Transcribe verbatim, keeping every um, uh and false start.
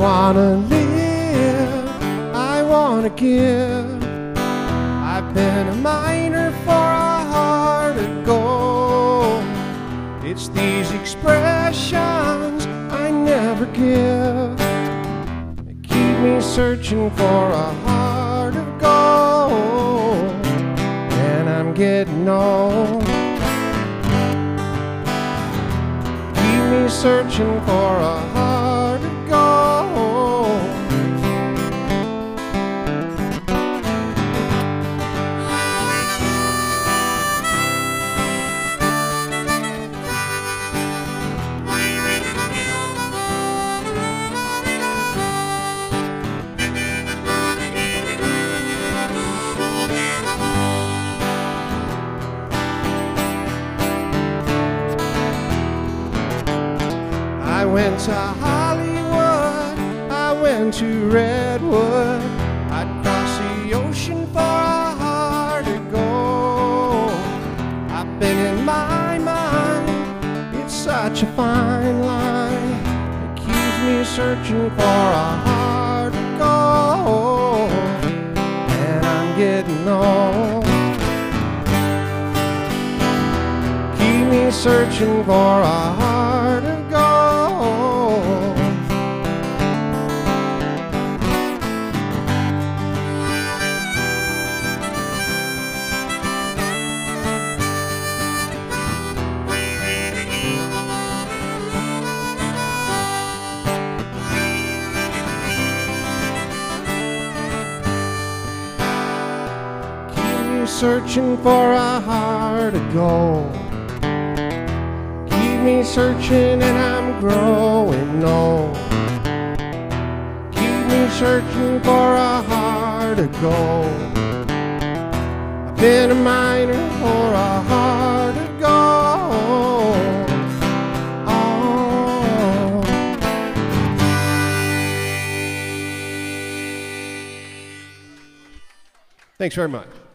wanna live, I wanna give. I've been a miner for a heart of gold. It's these expressions I never give that keep me searching for a heart of gold. And I'm getting old. Keep me searching for a heart of gold. I went to Hollywood, I went to Redwood. I'd cross the ocean for a heart of gold. I've been in my mind, it's such a fine line. It keeps me searching for a heart of gold. And I'm getting old. Keep me searching for a heart of gold. Searching for a heart of gold. Keep me searching and I'm growing old. Keep me searching for a heart of gold. I've been a miner for a heart of gold. Oh. Thanks very much.